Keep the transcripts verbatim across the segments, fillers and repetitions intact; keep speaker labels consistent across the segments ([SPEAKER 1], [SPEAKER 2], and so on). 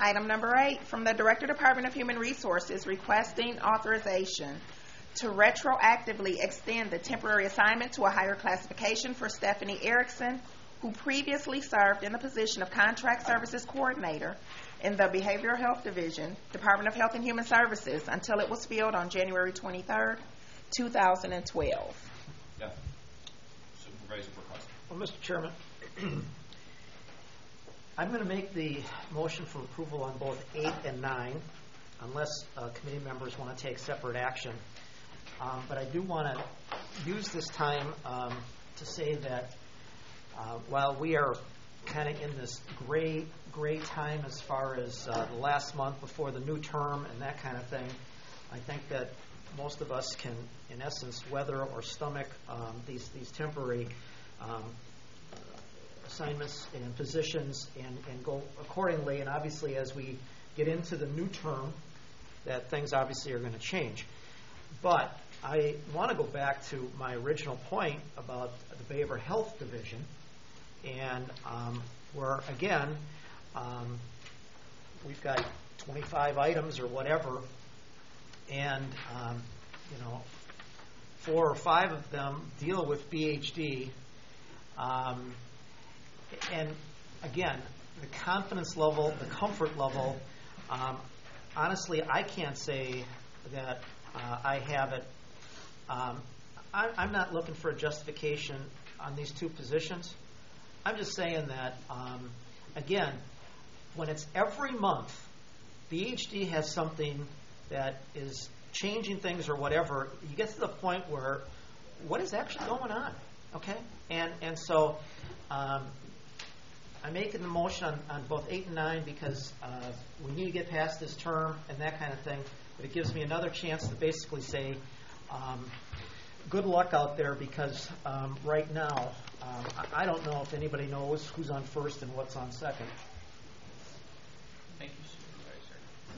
[SPEAKER 1] Item number eight, from the Director, Department of Human Resources, requesting authorization to retroactively extend the temporary assignment to a higher classification for Stephanie Erickson, who previously served in the position of Contract Services Coordinator in the Behavioral Health Division, Department of Health and Human Services, until it was filled on January twenty-third, two thousand twelve.
[SPEAKER 2] Yeah. Supervisor Burkowski.
[SPEAKER 3] Well, Mister Chairman, I'm going to make the motion for approval on both eight and nine, unless uh, committee members want to take separate action. Um, but I do want to use this time um, to say that uh, while we are kind of in this gray, gray time as far as uh, the last month before the new term and that kind of thing, I think that most of us can, in essence, weather or stomach um, these, these temporary um, assignments and positions and, and go accordingly. And obviously, as we get into the new term, that things obviously are going to change. But I want to go back to my original point about the Behavioral Health Division, and um, where, again, um, we've got twenty-five items or whatever, and, um, you know, four or five of them deal with B H D. Um, and, again, the confidence level, the comfort level, um, honestly, I can't say that uh, I have it. Um, I, I'm not looking for a justification on these two positions. I'm just saying that, um, again, when it's every month, B H D has something that is changing things or whatever, you get to the point where what is actually going on, okay? And and so um, I'm making the motion on, on both eight and nine because uh, we need to get past this term and that kind of thing, but it gives me another chance to basically say, um, good luck out there, because um, right now, um, I, I don't know if anybody knows who's on first and what's on second.
[SPEAKER 2] Thank you, Supervisor.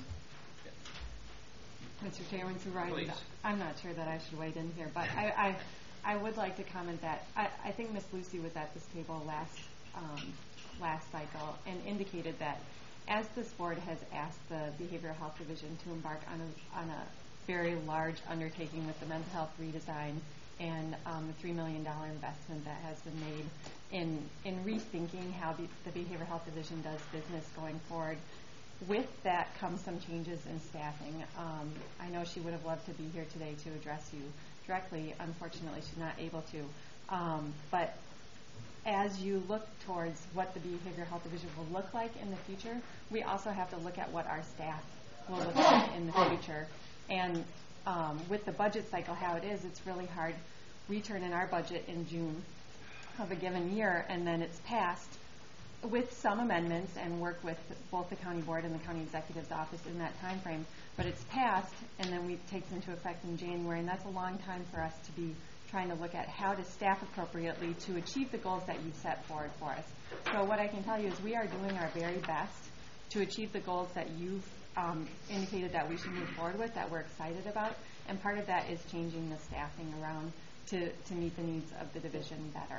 [SPEAKER 4] Mister Chairman, Supervisor,
[SPEAKER 2] Please.
[SPEAKER 4] I'm not sure that I should wait in here, but I, I, I would like to comment that I, I think Miz Lucy was at this table last um, last cycle and indicated that as this board has asked the Behavioral Health Division to embark on a, on a very large undertaking with the mental health redesign and um, the three million dollars investment that has been made in in rethinking how the, the Behavioral Health Division does business going forward. With that comes some changes in staffing. Um, I know she would have loved to be here today to address you directly. Unfortunately, she's not able to. Um, but as you look towards what the Behavioral Health Division will look like in the future, we also have to look at what our staff will look like in the future. And um, with the budget cycle how it is, it's really hard. We turn in our budget in June of a given year, and then it's passed with some amendments and work with both the county board and the county executive's office in that time frame. But it's passed, and then it takes into effect in January, and that's a long time for us to be trying to look at how to staff appropriately to achieve the goals that you set forward for us. So what I can tell you is we are doing our very best to achieve the goals that you've um, indicated that we should move forward with, that we're excited about, and part of that is changing the staffing around to, to meet the needs of the division better.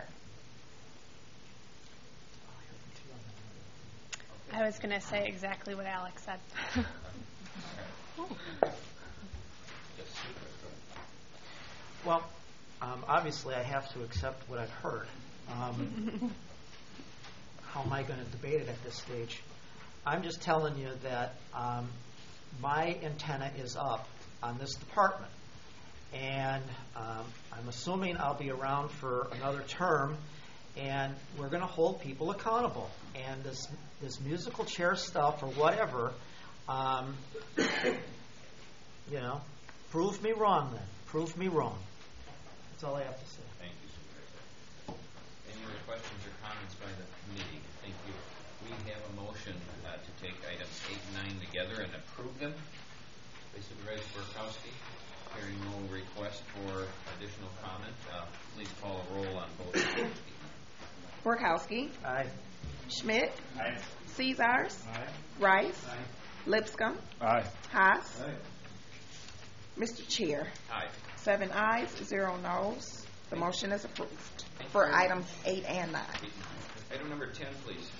[SPEAKER 5] I was going to say exactly what Alex said.
[SPEAKER 3] Well, um, obviously I have to accept what I've heard. Um, how am I going to debate it at this stage? I'm just telling you that um, my antenna is up on this department. And um, I'm assuming I'll be around for another term, and we're going to hold people accountable. And this this musical chair stuff or whatever, um, you know, prove me wrong then. Prove me wrong. That's all I have to say.
[SPEAKER 2] Thank you, Supervisor. Any other questions or comments by the committee? Thank you. We have a motion uh, to take items eight and nine together and approve them. By Supervisor Burkowski. Hearing no request for additional comment, uh, please call a roll on both.
[SPEAKER 1] Borkowski.
[SPEAKER 3] Aye.
[SPEAKER 1] Schmidt.
[SPEAKER 2] Aye.
[SPEAKER 1] Caesars.
[SPEAKER 2] Aye.
[SPEAKER 1] Rice.
[SPEAKER 2] Aye.
[SPEAKER 1] Lipscomb.
[SPEAKER 2] Aye.
[SPEAKER 1] Haas.
[SPEAKER 2] Aye.
[SPEAKER 1] Mister Chair.
[SPEAKER 2] Aye.
[SPEAKER 1] Seven ayes, zero noes. The motion is approved
[SPEAKER 2] Thank
[SPEAKER 1] for
[SPEAKER 2] you.
[SPEAKER 1] items eight and nine.
[SPEAKER 2] Eight and nine. Item number ten, please.